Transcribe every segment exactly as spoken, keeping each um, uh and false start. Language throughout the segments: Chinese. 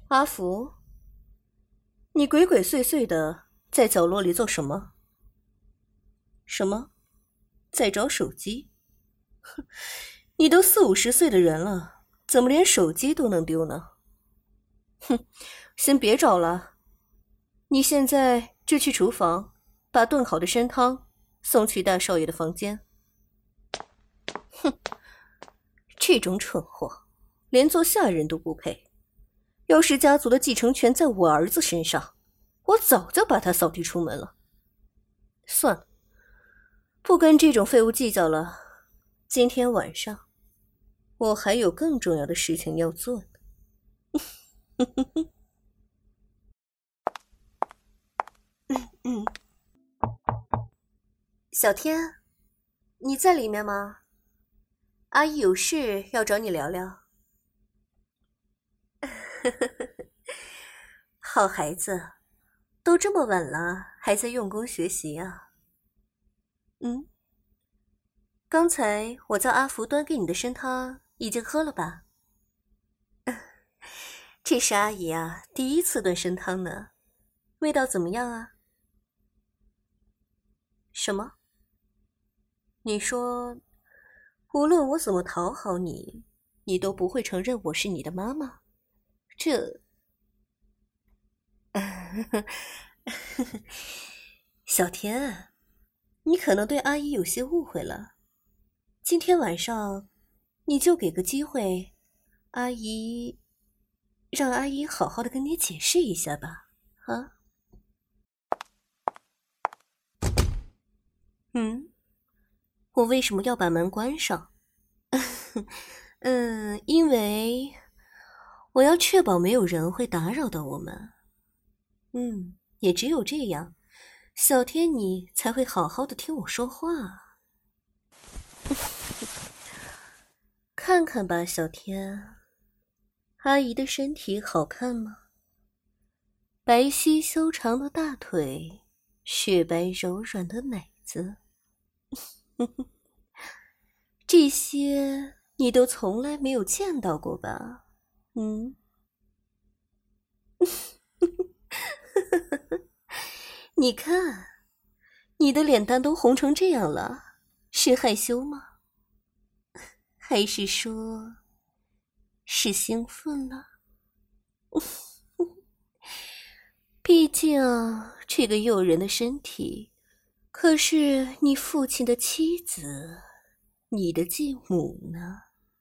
阿福，你鬼鬼祟祟的在角落里做什么？什么？在找手机？哼，你都四五十岁的人了，怎么连手机都能丢呢？哼，先别找了，你现在就去厨房，把炖好的参汤送去大少爷的房间。哼，这种蠢货，连做下人都不配。要是家族的继承权在我儿子身上，我早就把他扫地出门了。算了，不跟这种废物计较了。今天晚上，我还有更重要的事情要做呢。嗯嗯，小天，你在里面吗？阿姨有事要找你聊聊。好孩子，都这么晚了，还在用功学习啊。嗯，刚才我叫阿福端给你的参汤，已经喝了吧？这是阿姨啊，第一次炖参汤呢，味道怎么样啊？什么？你说，无论我怎么讨好你，你都不会承认我是你的妈妈？这……小天，你可能对阿姨有些误会了。今天晚上，你就给个机会，阿姨，让阿姨好好的跟你解释一下吧，啊？嗯，我为什么要把门关上？嗯，因为我要确保没有人会打扰到我们。嗯，也只有这样，小天你才会好好的听我说话。看看吧，小天，阿姨的身体好看吗？白皙修长的大腿，雪白柔软的奶子，这些你都从来没有见到过吧？嗯。你看，你的脸蛋都红成这样了，是害羞吗？还是说，是兴奋了？毕竟这个诱人的身体，可是你父亲的妻子，你的继母呢？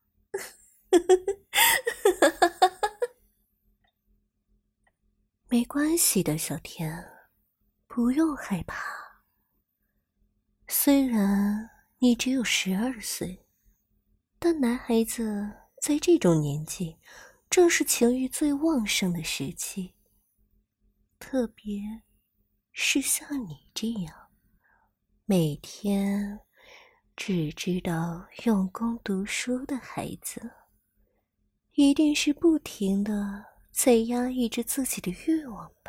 没关系的，小天，不用害怕。虽然你只有十二岁，但男孩子在这种年纪，正是情欲最旺盛的时期。特别是像你这样，每天只知道用功读书的孩子，一定是不停地在压抑着自己的欲望吧。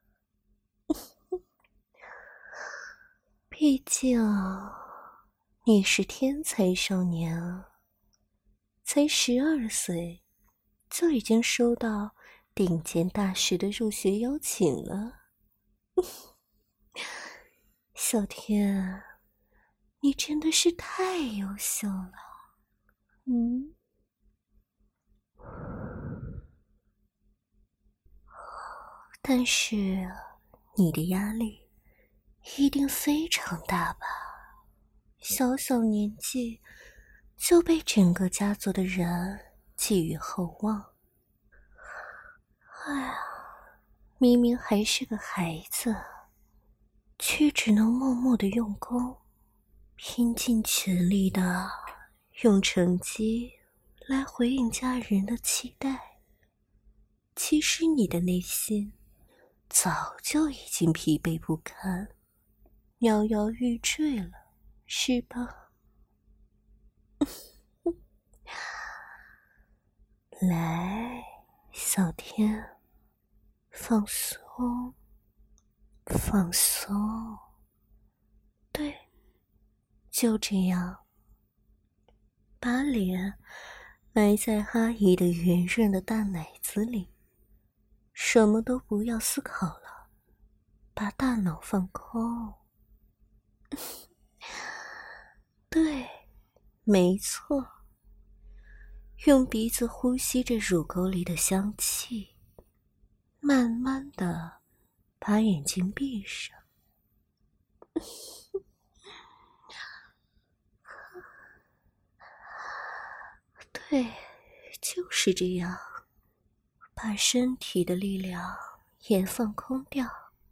毕竟你是天才少年啊，才十二岁就已经收到顶尖大学的入学邀请了。小天，你真的是太优秀了。嗯，但是你的压力一定非常大吧？小小年纪就被整个家族的人寄予厚望。哎呀，明明还是个孩子，却只能默默的用功，拼尽全力的用成绩来回应家人的期待。其实你的内心早就已经疲惫不堪，摇摇欲坠了，是吧？来，小天，放松，放松。对，就这样，把脸埋在阿姨的圆润的大奶子里， 什么都不要思考了，把大脑放空。对，没错，用鼻子呼吸着乳沟里的香气，慢慢的把眼睛闭上。对，就是这样，把身体的力量也放空掉，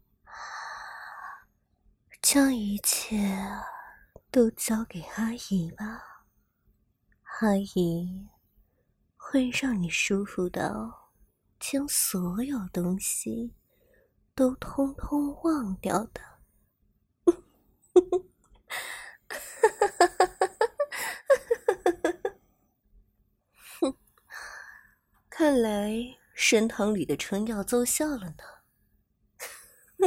将一切都交给阿姨吧。阿姨会让你舒服到将所有东西都通通忘掉的。哼，看来神堂里的春药奏效了呢。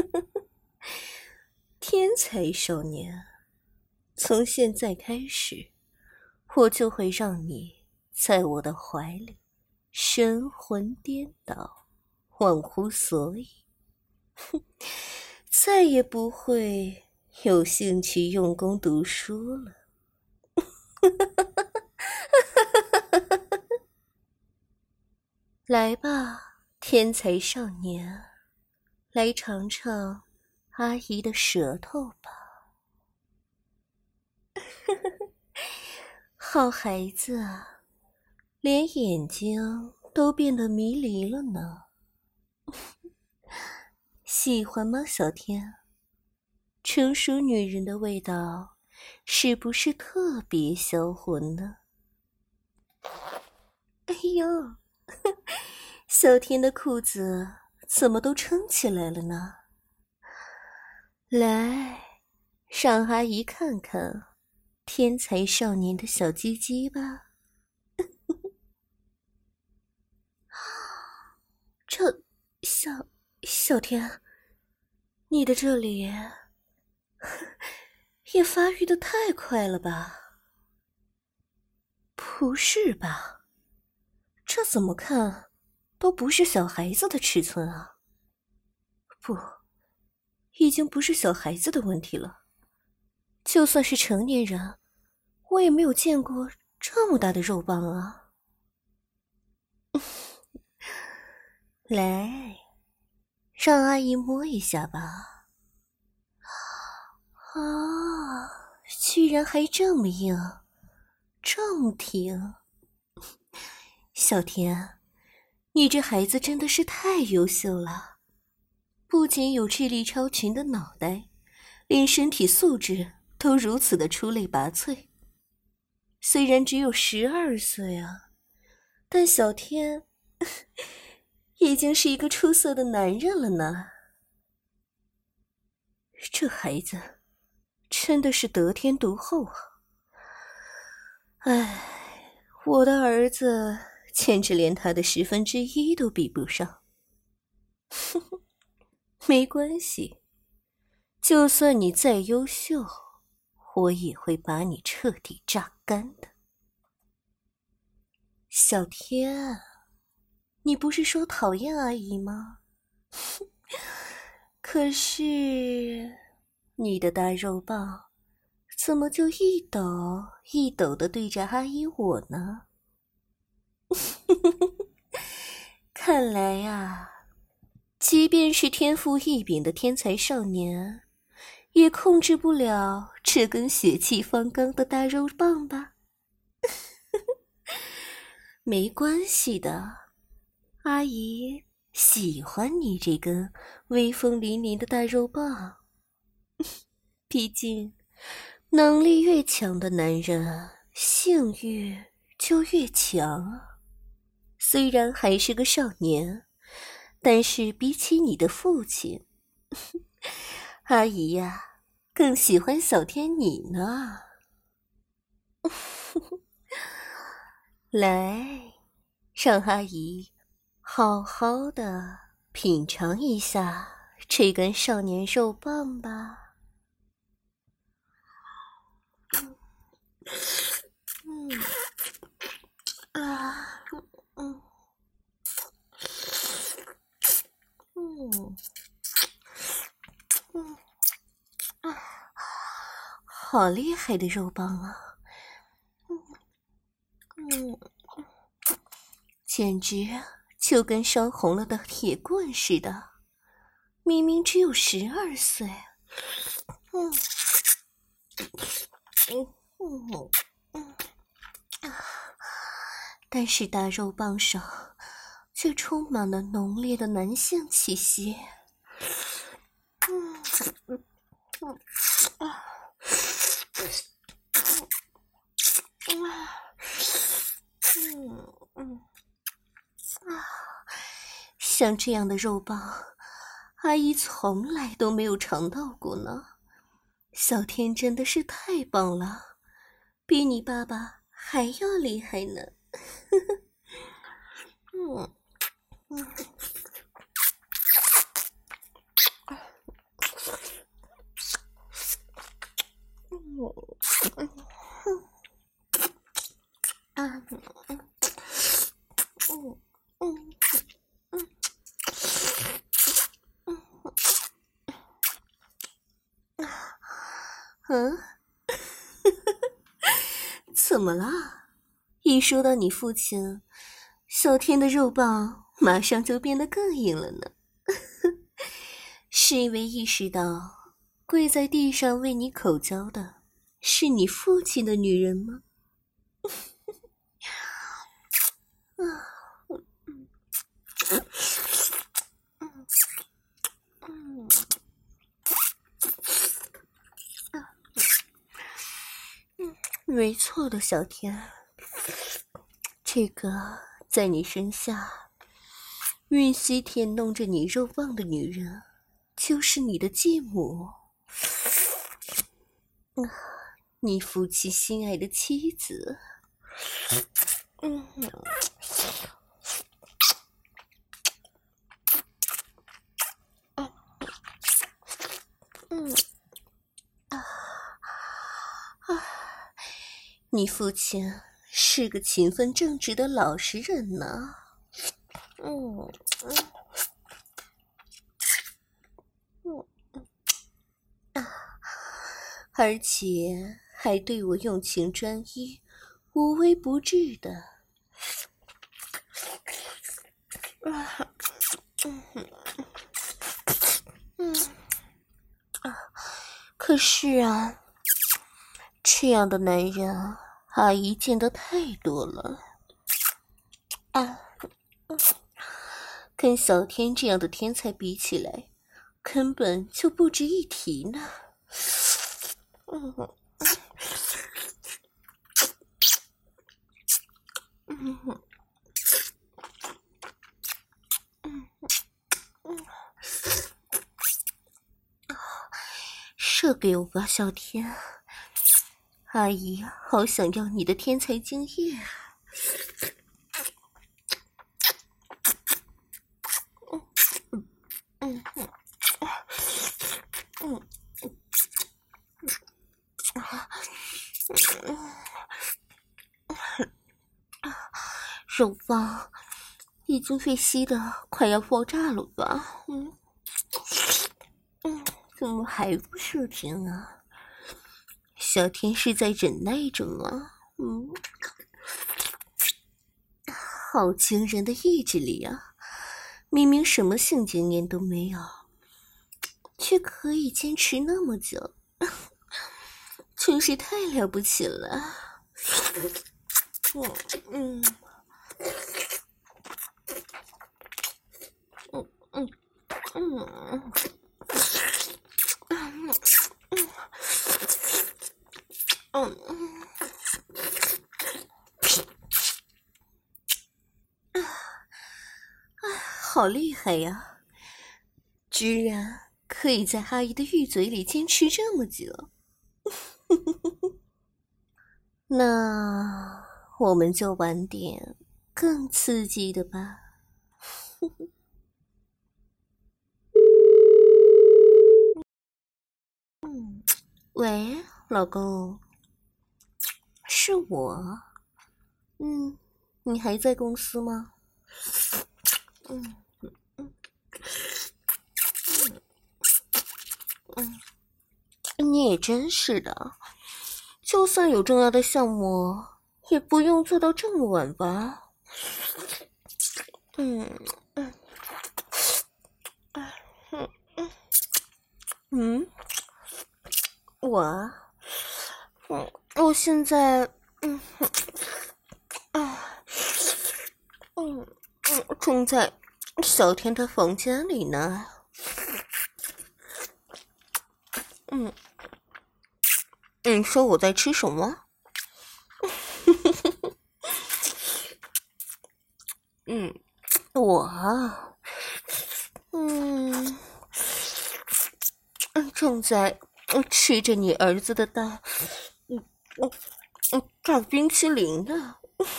天才少年，从现在开始，我就会让你在我的怀里神魂颠倒，忘乎所以，哼，再也不会有兴趣用功读书了。来吧，天才少年，来尝尝阿姨的舌头吧。好孩子啊，连眼睛都变得迷离了呢。喜欢吗，小天？成熟女人的味道是不是特别销魂呢？哎呦，小天的裤子怎么都撑起来了呢？来，让阿姨看看天才少年的小鸡鸡吧。这小小天，你的这里也发育得太快了吧？不是吧？这怎么看都不是小孩子的尺寸啊。不，已经不是小孩子的问题了，就算是成年人，我也没有见过这么大的肉棒啊。来，让阿姨摸一下吧。啊，居然还这么硬，这么挺。小天，你这孩子真的是太优秀了，不仅有智力超群的脑袋，连身体素质都如此的出类拔萃。虽然只有十二岁啊，但小天已经是一个出色的男人了呢。这孩子真的是得天独厚啊！唉，我的儿子简直连他的十分之一都比不上。没关系，就算你再优秀，我也会把你彻底榨干的。小天，你不是说讨厌阿姨吗？可是你的大肉棒怎么就一抖一抖的对着阿姨我呢？看来呀，即便是天赋异禀的天才少年，也控制不了这根血气方刚的大肉棒吧？没关系的，阿姨喜欢你这根威风凛凛的大肉棒。毕竟，能力越强的男人，性欲就越强啊。虽然还是个少年，但是比起你的父亲，阿姨呀，更喜欢小天你呢。来，让阿姨好好的品尝一下这根少年肉棒吧。嗯，啊，嗯， 嗯嗯啊，好厉害的肉棒啊！嗯嗯，简直就跟烧红了的铁棍似的。明明只有十二岁，嗯嗯嗯嗯啊，但是大肉棒上却充满了浓烈的男性气息。嗯嗯嗯啊嗯嗯啊，像这样的肉棒，阿姨从来都没有尝到过呢。小天真的是太棒了，比你爸爸还要厉害呢。嗯嗯嗯啊嗯嗯嗯嗯嗯，怎么了？一说到你父亲，小天的肉棒马上就变得更硬了呢。是因为意识到跪在地上为你口交的是你父亲的女人吗？啊，嗯，没错的，小天，这个在你身下吮吸舔弄着你肉棒的女人，就是你的继母，嗯，你父亲心爱的妻子。嗯嗯啊，你父亲是个勤奋正直的老实人呢。嗯嗯嗯啊，而且还对我用情专一、无微不至的。啊，嗯嗯啊，可是啊，这样的男人，阿姨见得太多了啊。跟小天这样的天才比起来，根本就不值一提呢。嗯嗯嗯，射给我吧，小天。阿姨好想要你的天才经验啊。嗯嗯嗯嗯，肉棒已经被吸得快要爆炸了吧？嗯嗯，怎么还不射精啊？小天是在忍耐着吗？嗯，好惊人的意志力啊！明明什么性经验都没有，却可以坚持那么久，真是太了不起了。嗯嗯嗯嗯嗯嗯嗯，好厉害呀！居然可以在阿姨的玉嘴里坚持这么久。那我们就玩点更刺激的吧。嗯，喂，老公，是我。嗯，你还在公司吗？嗯嗯你也真是的，就算有重要的项目，也不用做到这么晚吧？嗯嗯嗯嗯嗯，我啊，嗯，我现在嗯啊嗯嗯正在小天的房间里呢。嗯，你说我在吃什么？嗯，我啊，嗯，正在吃着你儿子的大，嗯嗯嗯，大冰淇淋呢。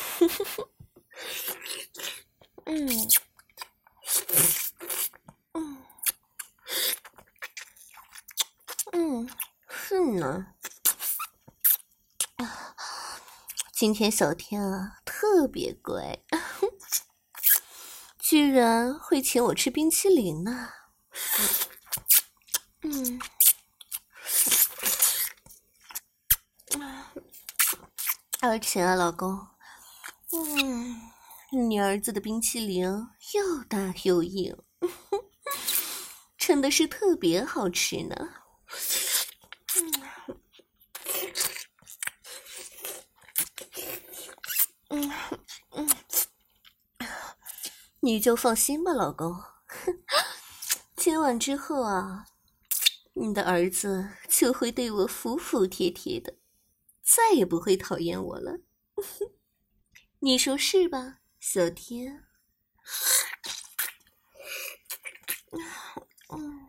嗯嗯嗯，是呢。今天小天啊特别乖，居然会请我吃冰淇淋呢。嗯，而且啊，老公，嗯，你儿子的冰淇淋又大又硬，真的是特别好吃呢。嗯嗯，你就放心吧，老公。今晚之后啊，你的儿子就会对我服服帖帖的，再也不会讨厌我了。你说是吧，小天？嗯，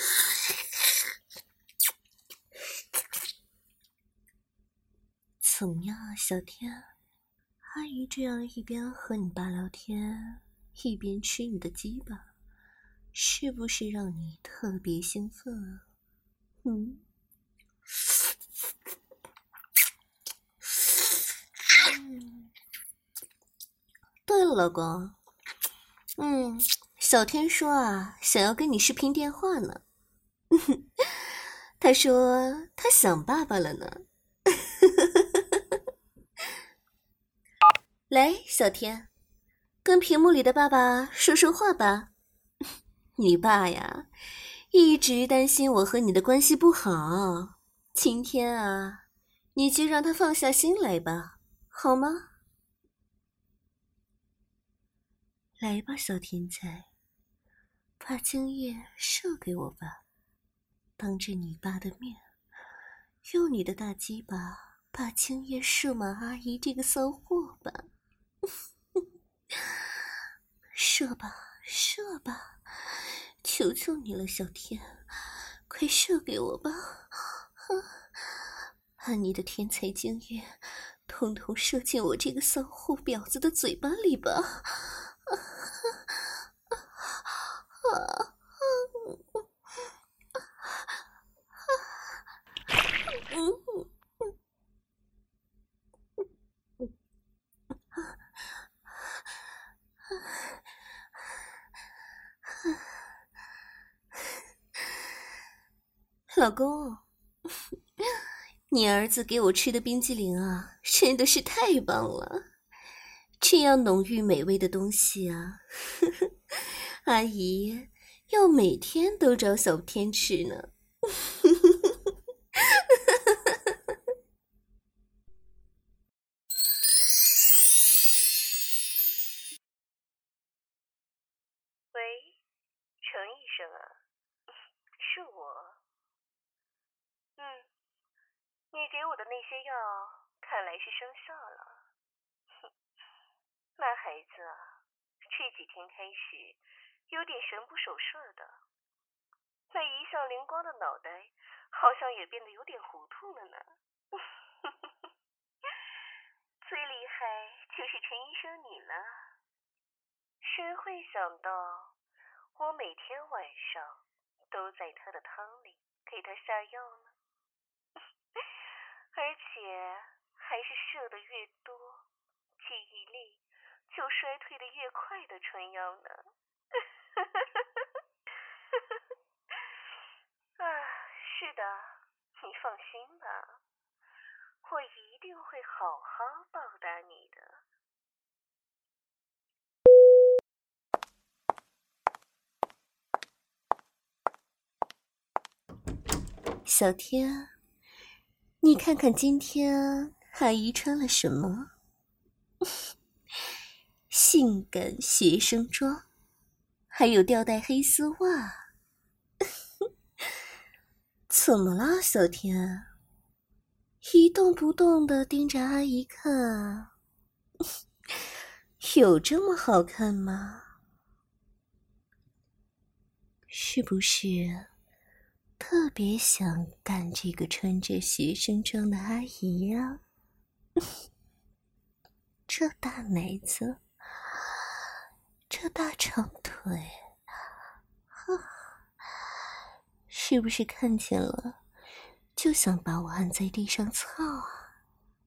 怎么样啊，小天？阿姨这样一边和你爸聊天，一边吃你的鸡巴，是不是让你特别兴奋啊？嗯。嗯，对了，老公，嗯，小天说啊，想要跟你视频电话呢。他说他想爸爸了呢。来，小天，跟屏幕里的爸爸说说话吧。你爸呀，一直担心我和你的关系不好。今天啊，你就让他放下心来吧，好吗？来吧，小天才，把精液射给我吧，当着你爸的面，用你的大鸡巴把精液射满阿姨这个骚货吧。射吧，射吧，求求你了，小天，快射给我吧！把你的天才精液统统射进我这个骚货婊子的嘴巴里吧！老公，你儿子给我吃的冰激凌啊，真的是太棒了！这样浓郁美味的东西啊，呵呵，阿姨要每天都找小天吃呢。 喂，陈医生啊，是我。嗯，你给我的那些药看来是生效了。那孩子啊，这几天开始有点神不守舍的，那一向灵光的脑袋好像也变得有点糊涂了呢。最厉害就是陈医生你了，谁会想到我每天晚上都在他的汤里给他下药呢？而且还是射得越多，记忆力就衰退的越快的春药呢。啊，是的， 你放心吧，我一定会好好报答你的。小天，你看看今天阿姨穿了什么？性感学生装，还有吊带黑丝袜。怎么啦，小天？一动不动地盯着阿姨看，有这么好看吗？是不是特别想干这个穿着学生装的阿姨呀？这大奶子，这大长腿，是不是看见了就想把我按在地上操啊？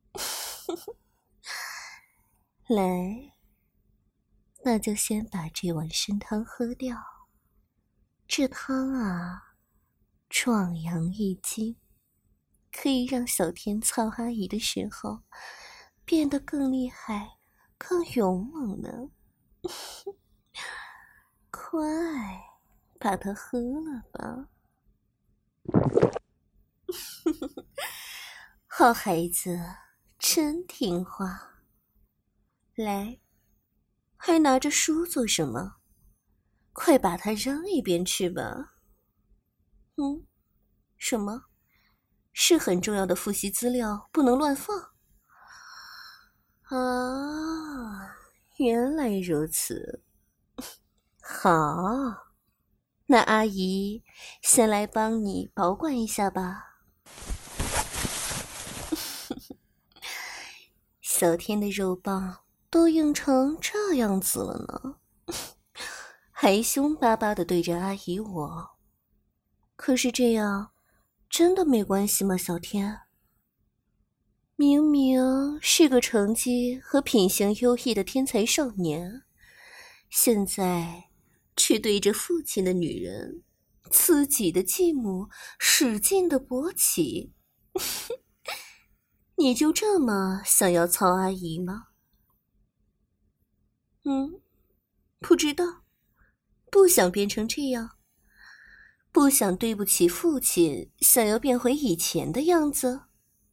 来，那就先把这碗参汤喝掉。这汤啊，壮阳益精，可以让小天操阿姨的时候变得更厉害、更勇猛呢。快，把它喝了吧。好孩子，真听话。来，还拿着书做什么？快把它扔一边去吧。嗯，什么？是很重要的复习资料，不能乱放。啊，原来如此。好，那阿姨先来帮你保管一下吧。小天的肉棒都硬成这样子了呢，还凶巴巴地对着阿姨我。可是这样真的没关系吗，小天？明明是个成绩和品行优异的天才少年，现在却对着父亲的女人，自己的继母使劲地勃起。你就这么想要操阿姨吗？嗯，不知道，不想变成这样，不想对不起父亲，想要变回以前的样子。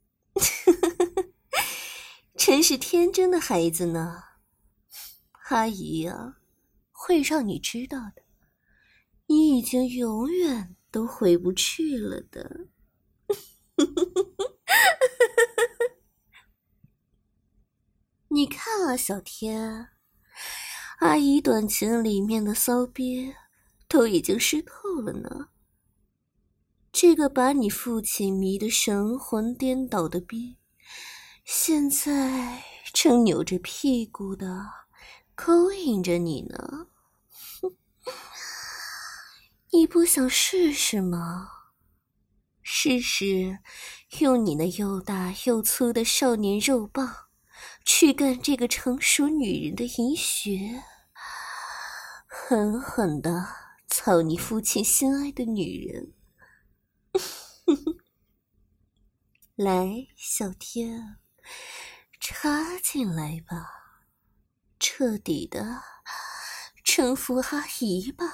真是天真的孩子呢。阿姨呀，会让你知道的，你已经永远都回不去了的。你看啊，小天，阿姨短裙里面的骚逼都已经湿透了呢。这个把你父亲迷得神魂颠倒的逼，现在正扭着屁股的勾引着你呢。你不想试试吗？试试用你那又大又粗的少年肉棒去干这个成熟女人的阴穴，狠狠地操你父亲心爱的女人。来，小天，插进来吧，彻底的征服阿姨吧。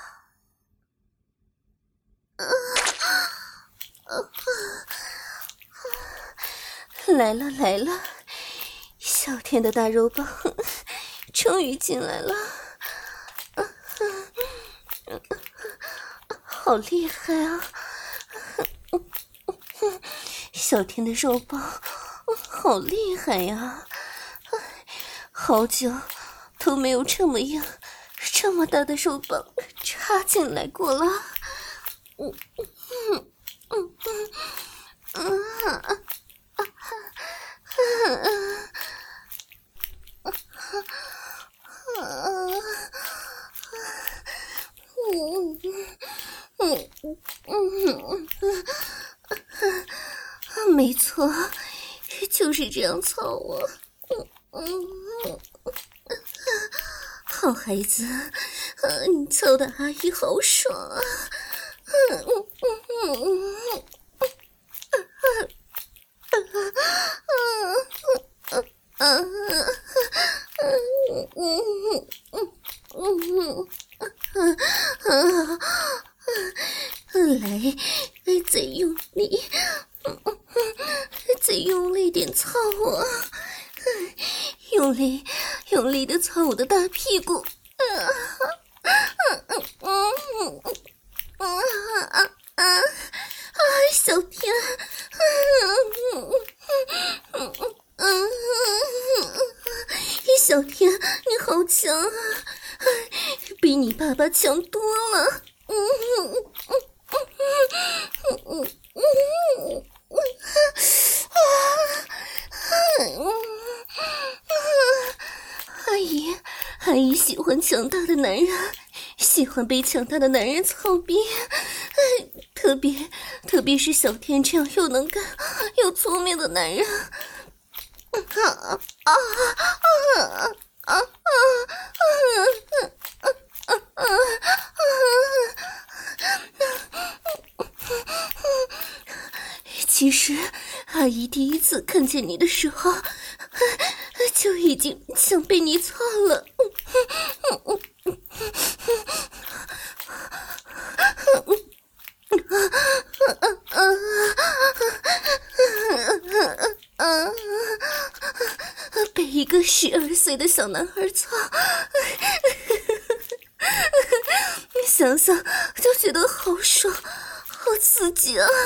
啊啊啊、来了来了，小天的大肉棒终于进来了。啊啊啊、好厉害啊！小天的肉棒好厉害呀！好久都没有这么硬、这么大的肉棒插进来过了。嗯嗯嗯嗯嗯没错，就是这样操我。好孩子，你操的阿姨好爽啊！ 啊，来，再用力，再用力点操我，用力，用力的操我的大屁股。啊啊啊啊啊啊！小天，小天，你好强啊，比你爸爸强多了。阿姨，阿姨喜欢强大的男人，喜欢被强大的男人操逼，特别特别是小天这样又能干又聪明的男人。啊啊啊啊啊其实阿姨第一次看见你的时候就已经想被你操了。被一个十二岁的小男孩操，想想就觉得好爽，好刺激啊！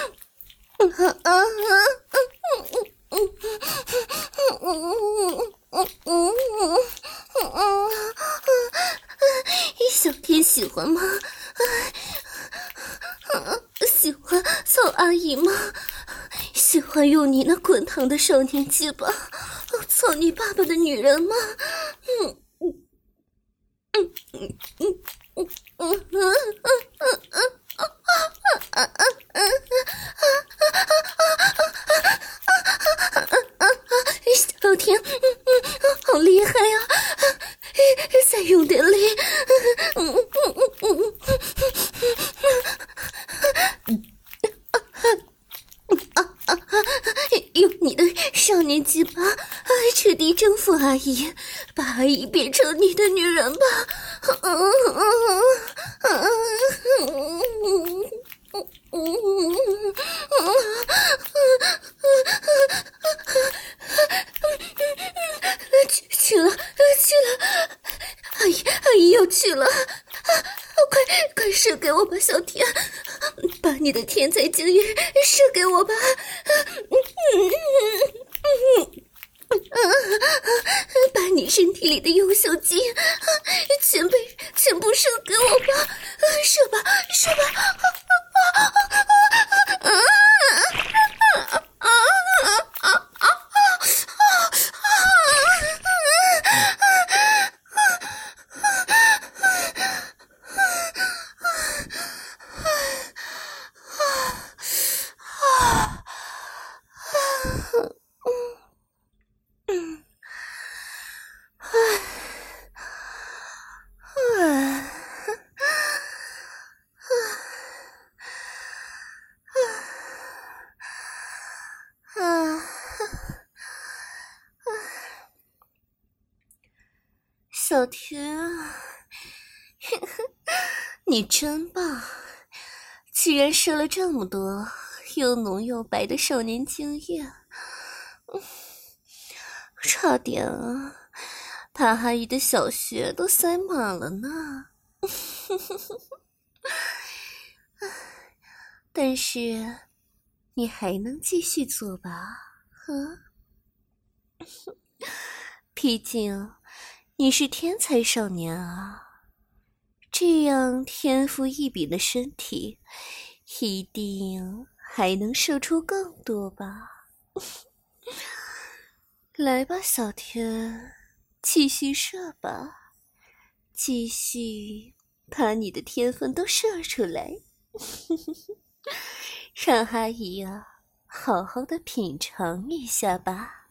小天喜欢吗？喜欢操阿姨吗？喜欢用你那滚烫的少年鸡巴操你爸爸的女人吗？嗯嗯嗯嗯嗯嗯嗯小天，好厉害呀！再用点力。用你的少年鸡巴彻底征服阿姨，把阿姨变成你的女人吧。去去了去了，阿姨阿姨要去了，快快射给我吧，小天，把你的天才精液射给我吧。把你身体里的优秀基因全被全部射给我吧，射吧射吧。小天啊，你真棒，居然射了这么多又浓又白的少年精液，差点啊把阿姨的小穴都塞满了呢。但是你还能继续做吧？嗯，毕竟你是天才少年啊，这样天赋异禀的身体一定还能射出更多吧。来吧，小天，继续射吧，继续把你的天分都射出来。让阿姨啊好好的品尝一下吧。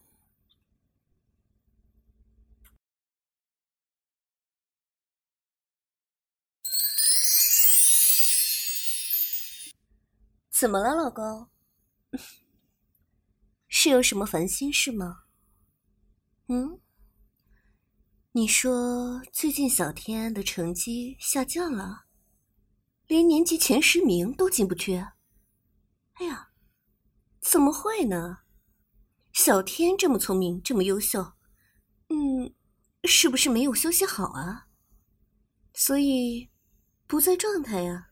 怎么了，老公？是有什么烦心事吗？嗯？你说最近小天的成绩下降了？ 连年级前十名都进不去。哎呀，怎么会呢？小天这么聪明，这么优秀，嗯，是不是没有休息好啊？所以不在状态呀。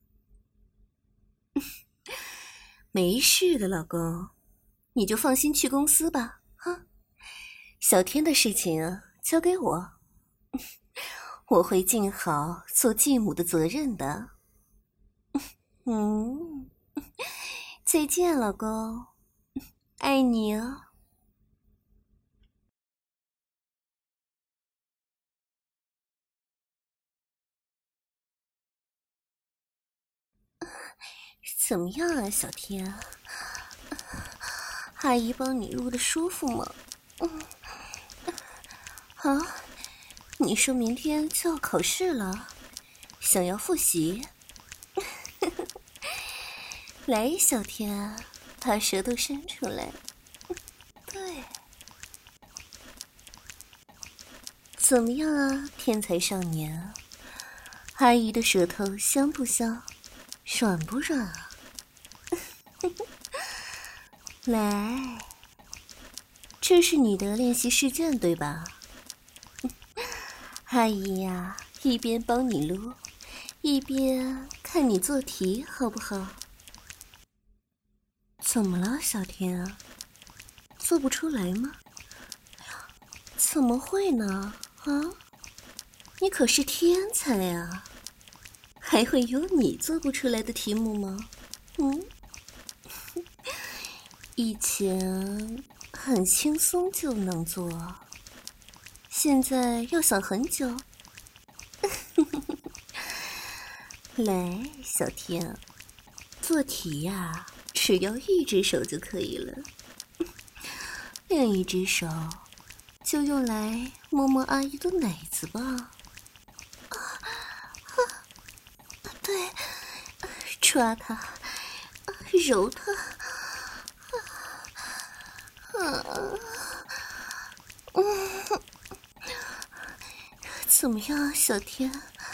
没事的，老公，你就放心去公司吧，哈。小天的事情啊，交给我，我会尽好做继母的责任的。嗯，再见，老公，爱你哦。怎么样啊，小天？阿姨帮你入的舒服吗？嗯，啊，你说明天就要考试了，想要复习？来，小天，把舌头伸出来。对，怎么样啊，天才少年？阿姨的舌头香不香？软不软啊？来，这是你的练习试卷对吧？阿姨呀，一边帮你撸，一边看你做题，好不好？怎么了，小天？做不出来吗？怎么会呢？啊，你可是天才啊！还会有你做不出来的题目吗？嗯，以前很轻松就能做，现在要想很久。来，小天，做题呀，只要一只手就可以了，另一只手就用来摸摸阿姨的奶子吧。啊啊，对，抓它，揉它。啊，嗯，怎么样，小天？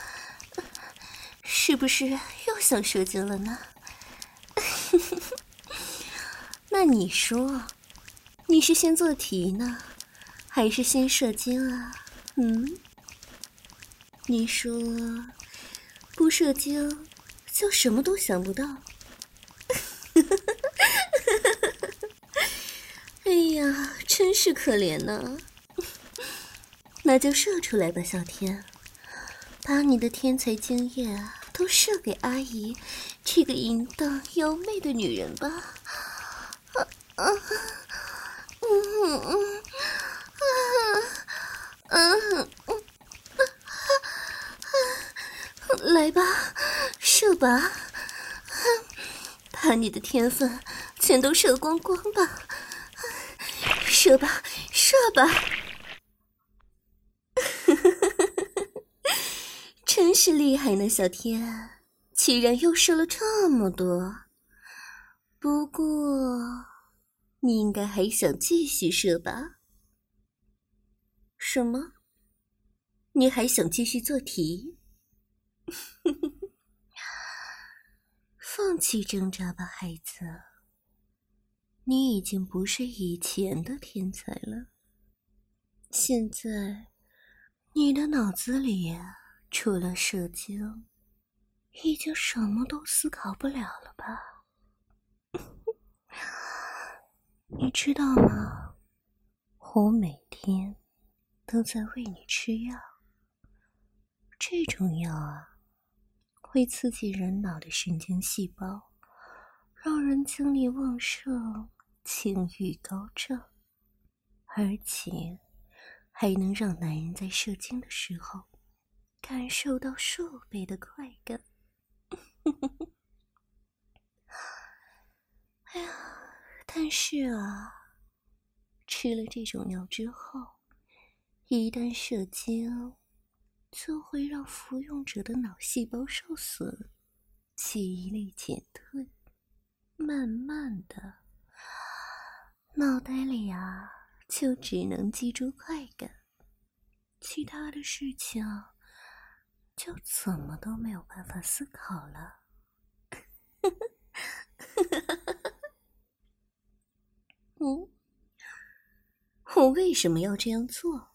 是不是又想射精了呢？那你说，你是先做题呢，还是先射精啊？嗯？你说不射精就什么都想不到？哎呀，真是可怜呢。那就射出来吧，小天，把你的天才经验都射给阿姨，这个淫荡妖媚的女人吧。啊啊，嗯嗯啊啊啊！来吧，射吧，把你的天分全都射光光吧，射吧，射吧。真是厉害呢，小天，居然又射了这么多。不过，你应该还想继续射吧？什么？你还想继续做题？放弃挣扎吧，孩子。你已经不是以前的天才了。现在，你的脑子里除了射精，已经什么都思考不了了吧？你知道吗？我每天都在喂你吃药，这种药啊，会刺激人脑的神经细胞，让人精力旺盛，情欲高涨，而且还能让男人在射精的时候感受到数倍的快感。哎呀，但是啊，吃了这种药之后，一旦射精，就会让服用者的脑细胞受损，记忆力减退，慢慢的，脑袋里啊就只能记住快感，其他的事情就怎么都没有办法思考了。嗯，我为什么要这样做？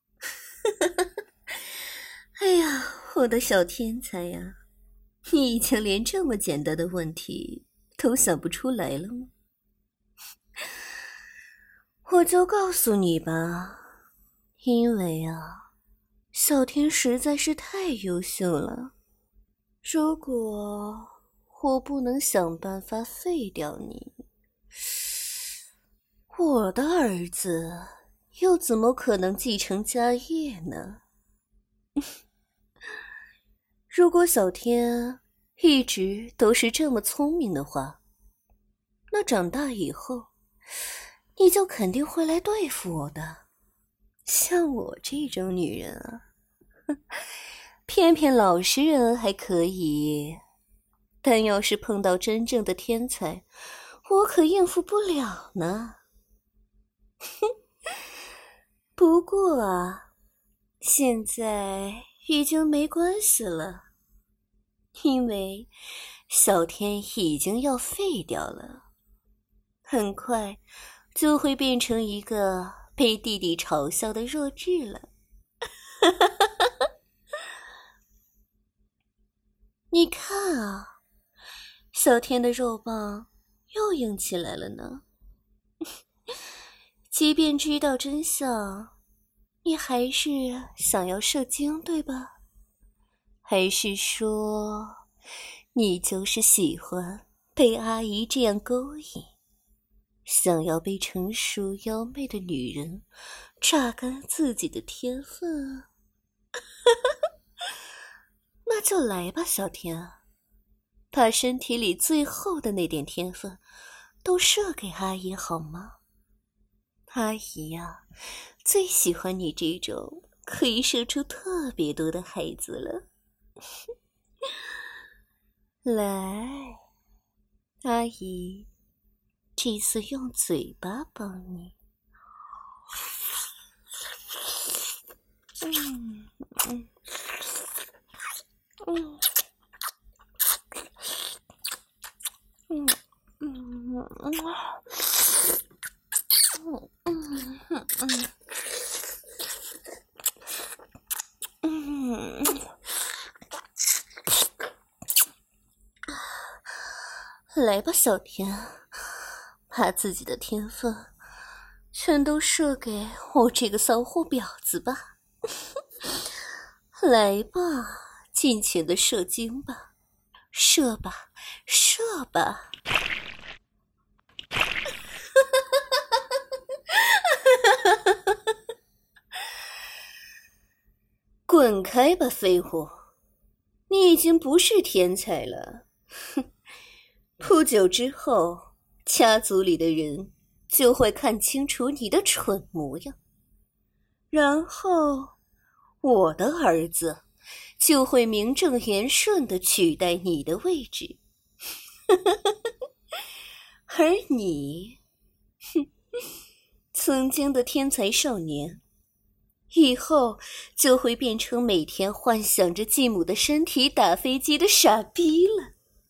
哎呀，我的小天才呀，你已经连这么简单的问题都想不出来了吗？我就告诉你吧，因为啊，小天实在是太优秀了。如果我不能想办法废掉你，我的儿子又怎么可能继承家业呢？如果小天一直都是这么聪明的话，那长大以后你就肯定会来对付我的。像我这种女人啊，骗骗老实人还可以，但要是碰到真正的天才，我可应付不了呢。不过啊，现在已经没关系了，因为小天已经要废掉了，很快就会变成一个被弟弟嘲笑的弱智了。你看啊，小天的肉棒又硬起来了呢。即便知道真相，你还是想要射精，对吧？还是说，你就是喜欢被阿姨这样勾引，想要被成熟妖媚的女人榨干自己的天分啊？那就来吧，小天，把身体里最后的那点天分都射给阿姨好吗？阿姨呀，最喜欢你这种可以射出特别多的孩子了。来，阿姨，这次用嘴巴帮你。嗯嗯嗯嗯嗯嗯嗯嗯，来吧，小天，把自己的天分全都射给我这个骚货婊子吧。来吧，尽情的射精吧，射吧，射吧。滚开吧，废物！你已经不是天才了。哼，不久之后，家族里的人就会看清楚你的蠢模样，然后我的儿子就会名正言顺地取代你的位置。而你，哼，曾经的天才少年，以后就会变成每天幻想着继母的身体打飞机的傻逼了。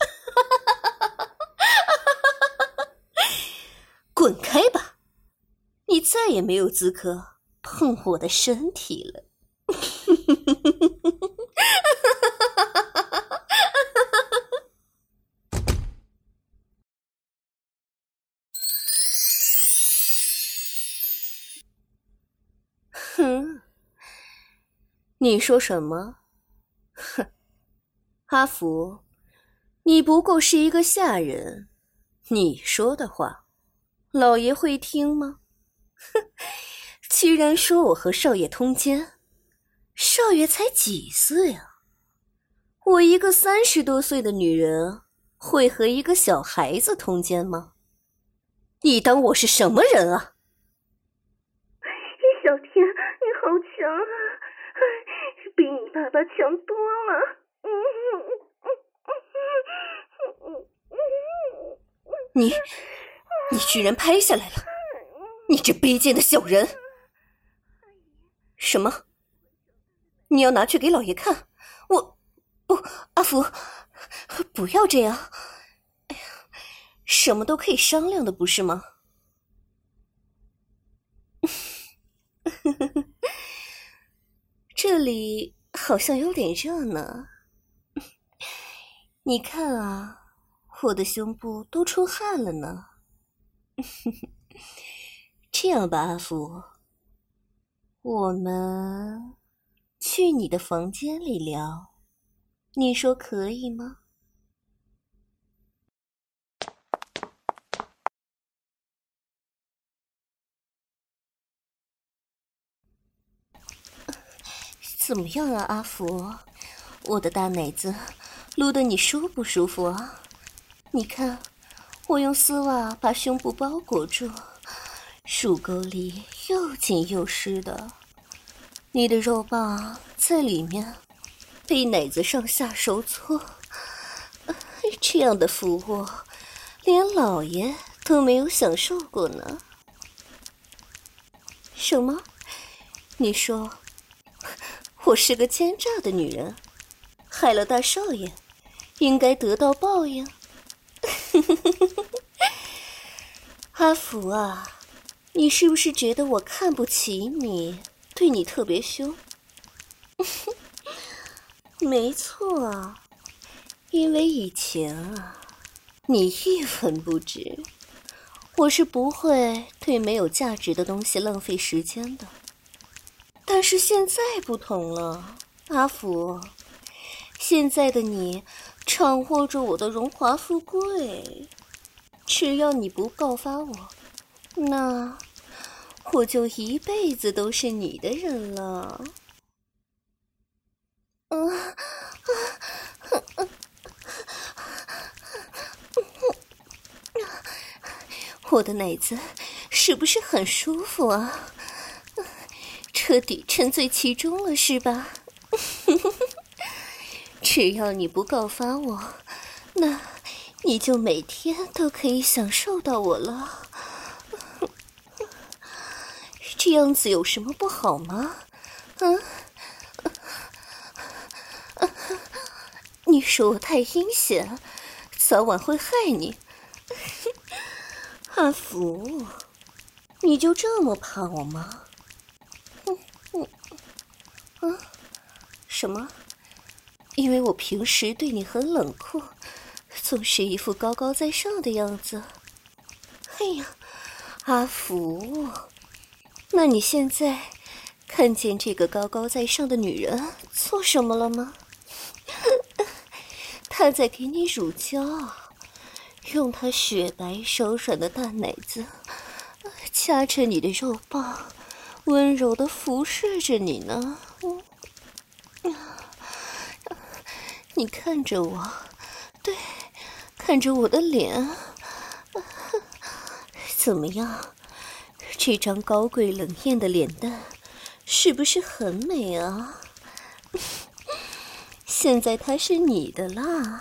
滚开吧，你再也没有资格碰我的身体了。哼，你说什么？哼，阿福，你不过是一个下人，你说的话，老爷会听吗？哼，居然说我和少爷通奸，少爷才几岁啊？我一个三十多岁的女人，会和一个小孩子通奸吗？你当我是什么人啊？ 小天，你好强啊，比你爸爸强多了。 你，你居然拍下来了！你这卑贱的小人！什么？你要拿去给老爷看？我阿福，不要这样。哎呀，什么都可以商量的，不是吗？这里好像有点热呢。你看啊，我的胸部都出汗了呢。这样吧，阿福，我们去你的房间里聊，你说可以吗？怎么样啊，阿福？我的大奶子撸得你舒不舒服啊？你看，我用丝袜把胸部包裹住，乳沟里又紧又湿的，你的肉棒在里面被奶子上下揉搓，这样的服务连老爷都没有享受过呢。什么？你说我是个奸诈的女人，害了大少爷，应该得到报应？阿福啊，你是不是觉得我看不起你，对你特别凶？没错啊，因为以前啊，你一文不值，我是不会对没有价值的东西浪费时间的。但是现在不同了，阿福，现在的你掌握着我的荣华富贵，只要你不告发我，那我就一辈子都是你的人了。嗯、啊啊、我的奶子是不是很舒服啊？彻底沉醉其中了是吧？只要你不告发我，那你就每天都可以享受到我了。这样子有什么不好吗？嗯、啊，你说我太阴险，早晚会害你。阿福，你就这么怕我吗？嗯嗯啊，什么？因为我平时对你很冷酷，总是一副高高在上的样子。哎呀，阿福，那你现在看见这个高高在上的女人做什么了吗？她在给你乳胶，用她雪白柔软的大奶子掐着你的肉棒，温柔地服侍着你呢。嗯，你看着我，对，看着我的脸，怎么样？这张高贵冷艳的脸蛋是不是很美啊？现在它是你的啦，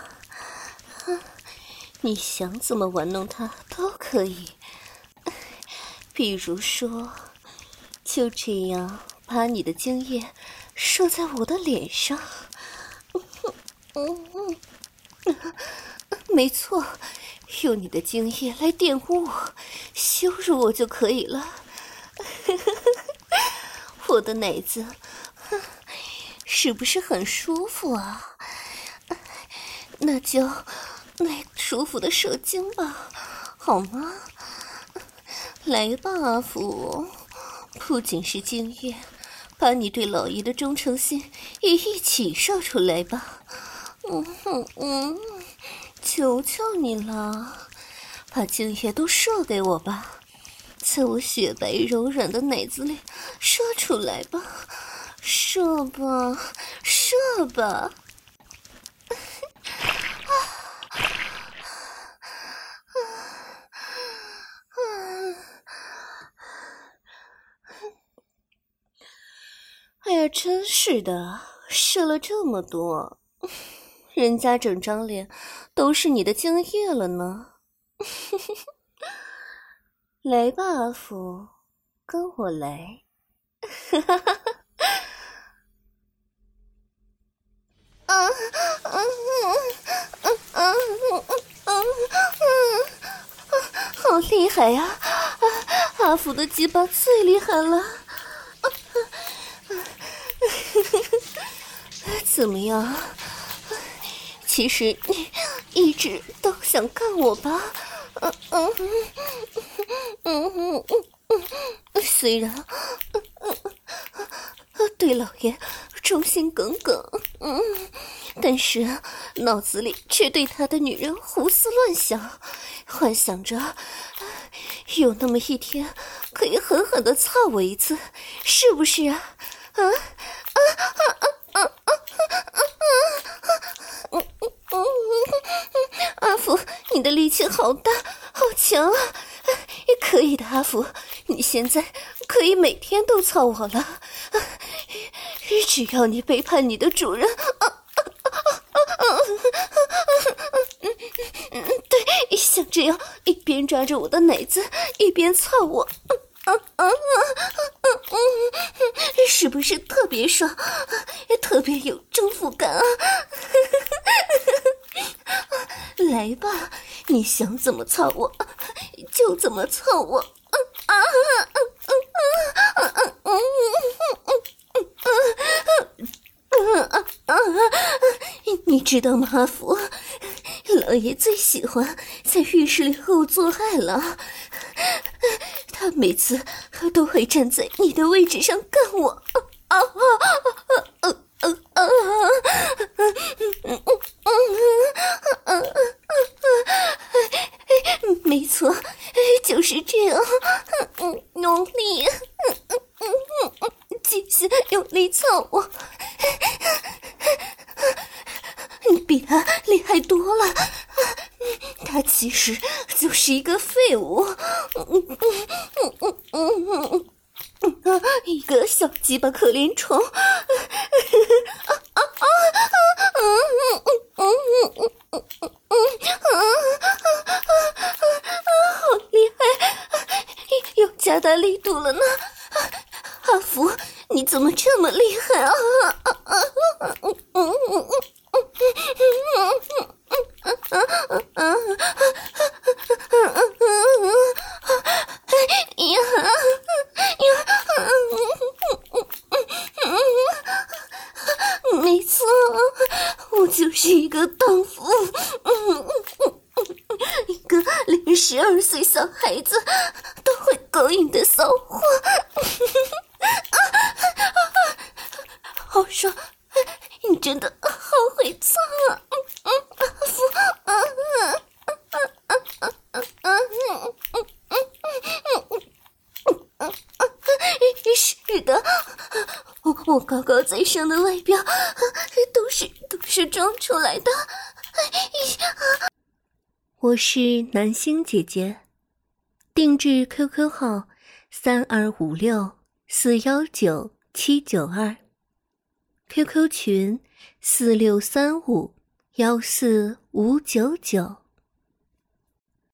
你想怎么玩弄它都可以。比如说，就这样把你的精液射在我的脸上。嗯嗯，没错，用你的精液来玷污我、羞辱我就可以了。我的奶子是不是很舒服啊？那就来舒服的射精吧，好吗？来吧，阿福，不仅是精液，把你对老爷的忠诚心也一起射出来吧。嗯嗯嗯，求求你了，把精液都射给我吧，在我雪白柔软的奶子里射出来吧，射吧，射吧。哎呀，真是的，射了这么多，人家整张脸都是你的精液了呢。来吧，阿福，跟我来。啊！ 啊啊啊啊啊！好厉害呀！啊，阿福的鸡巴最厉害了。怎么样？其实你一直都想干我吧？嗯嗯嗯嗯嗯，虽然对老爷忠心耿耿，嗯，但是脑子里却对他的女人胡思乱想，幻想着有那么一天可以狠狠地操我一次，是不是啊？啊啊啊啊啊啊啊！阿福，你的力气好大，好强啊！可以的，阿福，你现在可以每天都操我了。只要你背叛你的主人，啊啊啊啊啊！对，像这样一边抓着我的奶子，一边操我，啊啊啊啊！是不是特别爽，特别有征服感啊？来吧，你想怎么操我，就怎么操我！啊啊啊啊啊啊啊啊啊！你知道吗，阿福？老爷最喜欢在浴室里和我做爱了，他每次都会站在你的位置上干我。啊啊啊啊啊啊啊！没错，就是这样，用力，继续用力操我，你比他厉害多了，他其实就是一个废物，一个小鸡巴可怜虫。好厉害，又加大力度了呢。阿福，你怎么这么厉害啊？没错，我就是一个荡妇，一个连十二岁小孩子都会勾引的骚货。好爽，你真的好会操啊！阿福啊！是的，我我高高在上的外表都是都是装出来的。我是南星姐姐，定制 Q Q 号三二五六四幺九七九二 ，Q Q 群四六三五幺四五九九。